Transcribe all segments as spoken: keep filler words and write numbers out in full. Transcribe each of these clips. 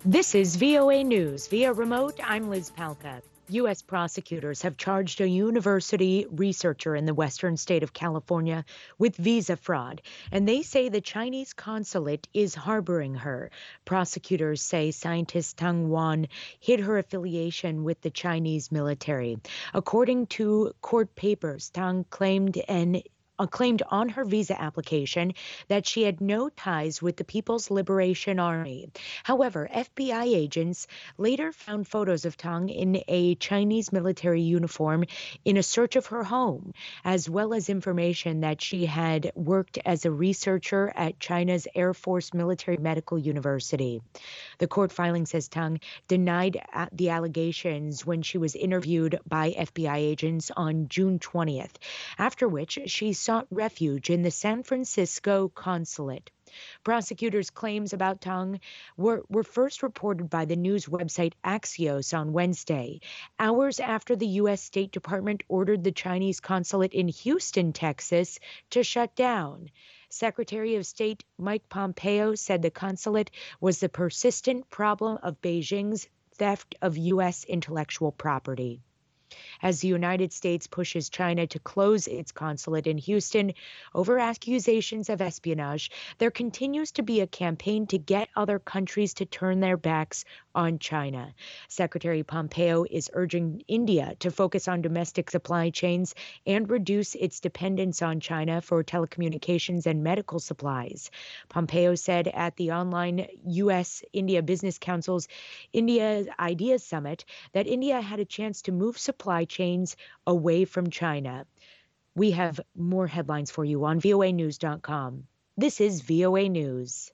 This is V O A News. Via remote, I'm Liz Palka. U S prosecutors have charged a university researcher in the western state of California with visa fraud, and they say the Chinese consulate is harboring her. Prosecutors say scientist Tang Wan hid her affiliation with the Chinese military. According to court papers, Tang claimed an uh, claimed on her visa application that she had no ties with the People's Liberation Army. However, F B I agents later found photos of Tang in a Chinese military uniform in a search of her home, as well as information that she had worked as a researcher at China's Air Force Military Medical University. The court filing says Tang denied the allegations when she was interviewed by F B I agents on June twentieth, after which she sought refuge in the San Francisco consulate. Prosecutors' claims about Tang were, were first reported by the news website Axios on Wednesday, hours after the U S State Department ordered the Chinese consulate in Houston, Texas, to shut down. Secretary of State Mike Pompeo said the consulate was the persistent problem of Beijing's theft of U S intellectual property. As the United States pushes China to close its consulate in Houston over accusations of espionage, there continues to be a campaign to get other countries to turn their backs on China. Secretary Pompeo is urging India to focus on domestic supply chains and reduce its dependence on China for telecommunications and medical supplies. Pompeo said at the online U S India Business Council's India Ideas Summit that India had a chance to move supply chains away from China. We have more headlines for you on V O A news dot com. This is V O A News.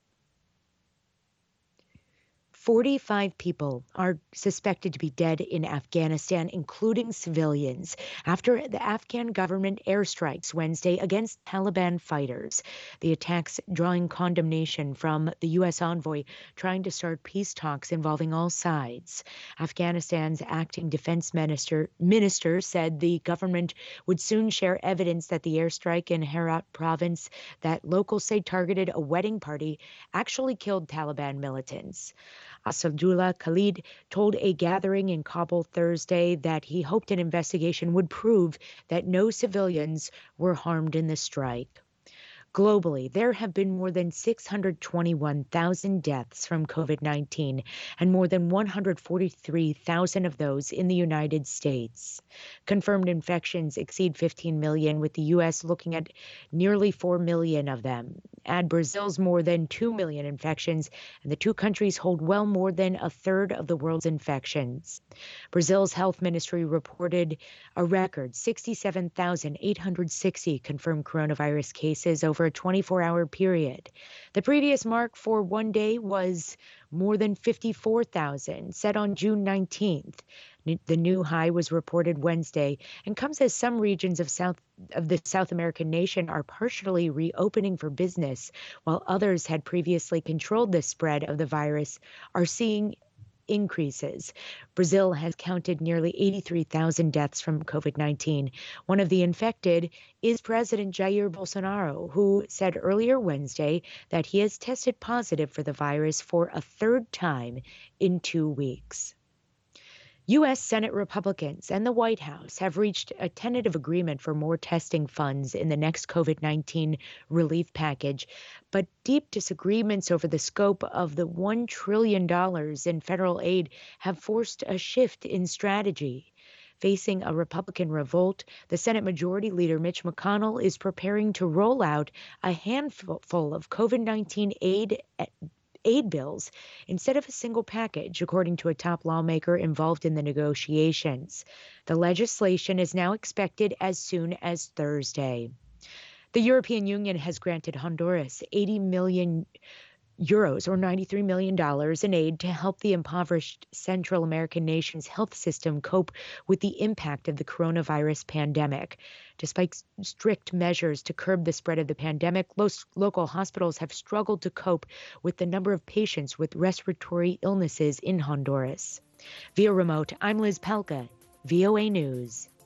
forty-five people are suspected to be dead in Afghanistan, including civilians, after the Afghan government airstrikes Wednesday against Taliban fighters. The attacks drawing condemnation from the U S envoy trying to start peace talks involving all sides. Afghanistan's acting defense minister, minister said the government would soon share evidence that the airstrike in Herat province that locals say targeted a wedding party actually killed Taliban militants. Asadullah Khalid told a gathering in Kabul Thursday that he hoped an investigation would prove that no civilians were harmed in the strike. Globally, there have been more than six hundred twenty-one thousand deaths from COVID nineteen, and more than one hundred forty-three thousand of those in the United States. Confirmed infections exceed fifteen million, with the U S looking at nearly four million of them. Add Brazil's more than two million infections, and the two countries hold well more than a third of the world's infections. Brazil's health ministry reported a record sixty-seven thousand eight hundred sixty confirmed coronavirus cases over a twenty-four hour period. The previous mark for one day was more than fifty-four thousand, set on June nineteenth. The new high was reported Wednesday and comes as some regions of South of the South American nation are partially reopening for business, while others had previously controlled the spread of the virus are seeing increases. Brazil has counted nearly eighty-three thousand deaths from COVID nineteen. One of the infected is President Jair Bolsonaro, who said earlier Wednesday that he has tested positive for the virus for a third time in two weeks. U S Senate Republicans and the White House have reached a tentative agreement for more testing funds in the next COVID nineteen relief package, but deep disagreements over the scope of the one trillion dollars in federal aid have forced a shift in strategy. Facing a Republican revolt, the Senate Majority Leader Mitch McConnell is preparing to roll out a handful of COVID nineteen aid aid bills instead of a single package, according to a top lawmaker involved in the negotiations. The legislation is now expected as soon as Thursday. The European Union has granted Honduras eighty million euros, or ninety-three million dollars, in aid to help the impoverished Central American nation's health system cope with the impact of the coronavirus pandemic. Despite strict measures to curb the spread of the pandemic, local hospitals have struggled to cope with the number of patients with respiratory illnesses in Honduras. Via remote, I'm Liz Palka, V O A News.